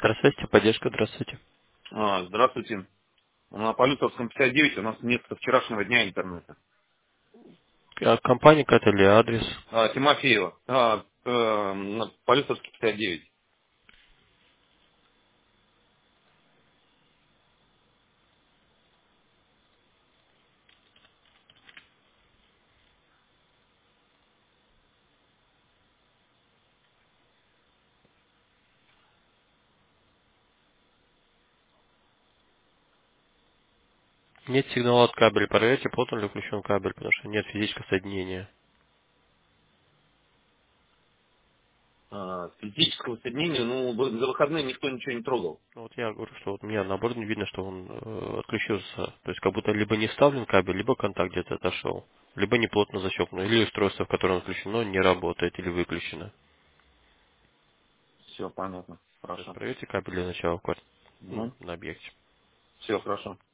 Здравствуйте, поддержка, здравствуйте. Здравствуйте. На Полюсовском 59 у нас нет со вчерашнего дня интернета. Компания какая-то или адрес? Тимофеева. На Полюсовский 59. Нет сигнала от кабеля. Проверьте, плотно ли включен кабель, потому что нет физического соединения. Физического соединения, за выходные никто ничего не трогал. Ну, вот я говорю, что вот у меня наоборот не видно, что он отключился. То есть как будто либо не вставлен кабель, либо контакт где-то отошел. Либо неплотно защелкнут, или устройство, в котором включено, не работает или выключено. Все, понятно. То есть Хорошо. проверьте кабель для начала в Ну, на объекте. все хорошо.